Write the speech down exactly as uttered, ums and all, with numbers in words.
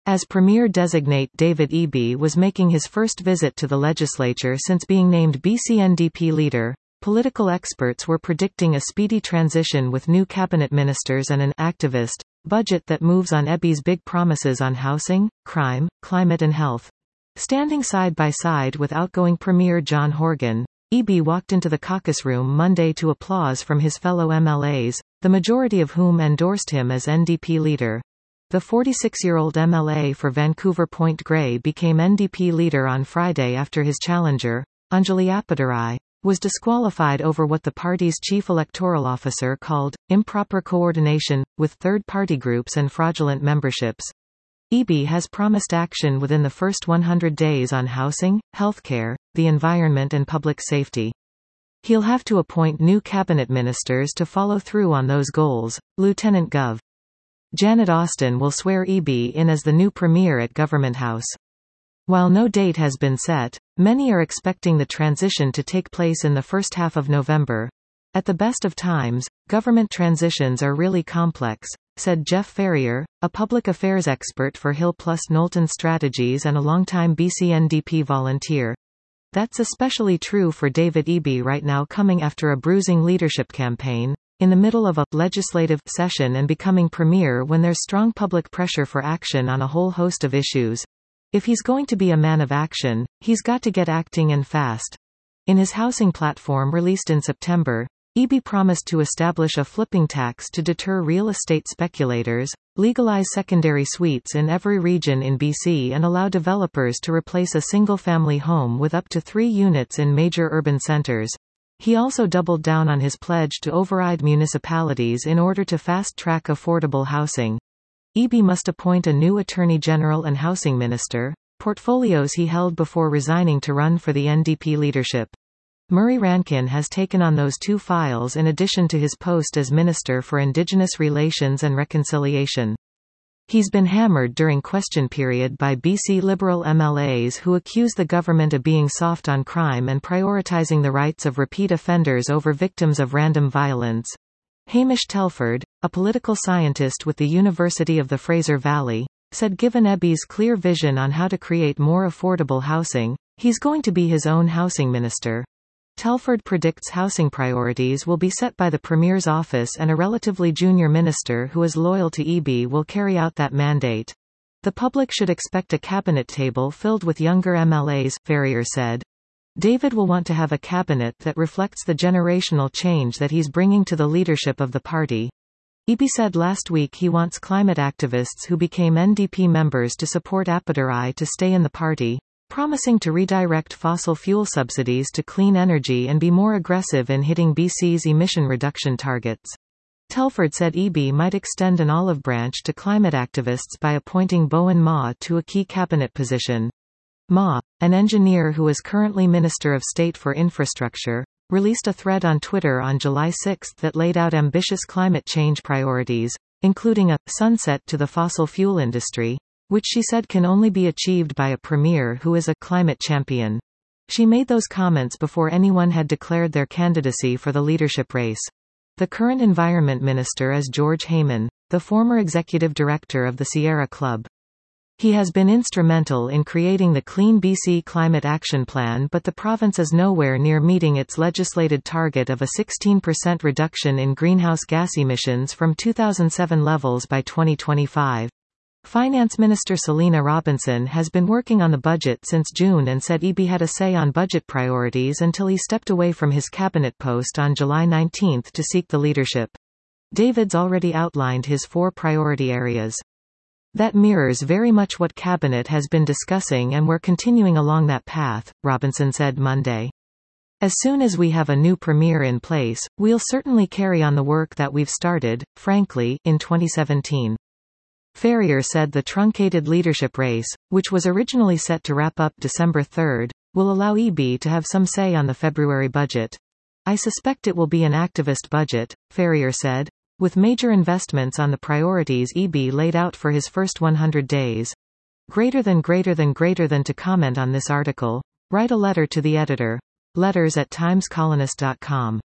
As Premier-designate, David Eby was making his first visit to the legislature since being named B C N D P leader. Political experts were predicting a speedy transition with new cabinet ministers and an activist budget that moves on Eby's big promises on housing, crime, climate and health. Standing side by side with outgoing Premier John Horgan, Eby walked into the caucus room Monday to applause from his fellow M L As, the majority of whom endorsed him as N D P leader. The forty-six-year-old M L A for Vancouver Point Grey became N D P leader on Friday after his challenger, Anjali Appadurai, was disqualified over what the party's chief electoral officer called improper coordination with third-party groups and fraudulent memberships. Eby has promised action within the first one hundred days on housing, healthcare, the environment and public safety. He'll have to appoint new cabinet ministers to follow through on those goals. Lieutenant Gov. Janet Austin will swear Eby in as the new premier at Government House. While no date has been set, many are expecting the transition to take place in the first half of November. At the best of times, government transitions are really complex, said Jeff Ferrier, a public affairs expert for Hill plus Knowlton Strategies and a longtime B C N D P volunteer. That's especially true for David Eby right now, coming after a bruising leadership campaign, in the middle of a legislative session and becoming premier when there's strong public pressure for action on a whole host of issues. If he's going to be a man of action, he's got to get acting and fast. In his housing platform released in September, Eby promised to establish a flipping tax to deter real estate speculators, legalize secondary suites in every region in B C and allow developers to replace a single-family home with up to three units in major urban centers. He also doubled down on his pledge to override municipalities in order to fast-track affordable housing. Eby must appoint a new Attorney General and Housing Minister, portfolios he held before resigning to run for the N D P leadership. Murray Rankin has taken on those two files in addition to his post as Minister for Indigenous Relations and Reconciliation. He's been hammered during question period by B C Liberal M L As who accuse the government of being soft on crime and prioritising the rights of repeat offenders over victims of random violence. Hamish Telford, a political scientist with the University of the Fraser Valley, said given Eby's clear vision on how to create more affordable housing, he's going to be his own housing minister. Telford predicts housing priorities will be set by the Premier's office and a relatively junior minister who is loyal to Eby will carry out that mandate. The public should expect a cabinet table filled with younger M L As, Ferrier said. David will want to have a cabinet that reflects the generational change that he's bringing to the leadership of the party. Eby said last week he wants climate activists who became N D P members to support Appadurai to stay in the party, promising to redirect fossil fuel subsidies to clean energy and be more aggressive in hitting B C's emission reduction targets. Telford said Eby might extend an olive branch to climate activists by appointing Bowen Ma to a key cabinet position. Ma, an engineer who is currently Minister of State for Infrastructure, released a thread on Twitter on July sixth that laid out ambitious climate change priorities, including a sunset to the fossil fuel industry, which she said can only be achieved by a premier who is a climate champion. She made those comments before anyone had declared their candidacy for the leadership race. The current environment minister is George Heyman, the former executive director of the Sierra Club. He has been instrumental in creating the Clean B C Climate Action Plan, but the province is nowhere near meeting its legislated target of a sixteen percent reduction in greenhouse gas emissions from two thousand seven levels by twenty twenty-five. Finance Minister Selina Robinson has been working on the budget since June and said Eby had a say on budget priorities until he stepped away from his cabinet post on July nineteenth to seek the leadership. David's already outlined his four priority areas. That mirrors very much what Cabinet has been discussing and we're continuing along that path, Robinson said Monday. As soon as we have a new premier in place, we'll certainly carry on the work that we've started, frankly, in twenty seventeen. Ferrier said the truncated leadership race, which was originally set to wrap up December third, will allow Eby to have some say on the February budget. I suspect it will be an activist budget, Ferrier said, with major investments on the priorities Eby laid out for his first one hundred days. Greater than greater than greater than to comment on this article, write a letter to the editor. Letters at times colonist dot com.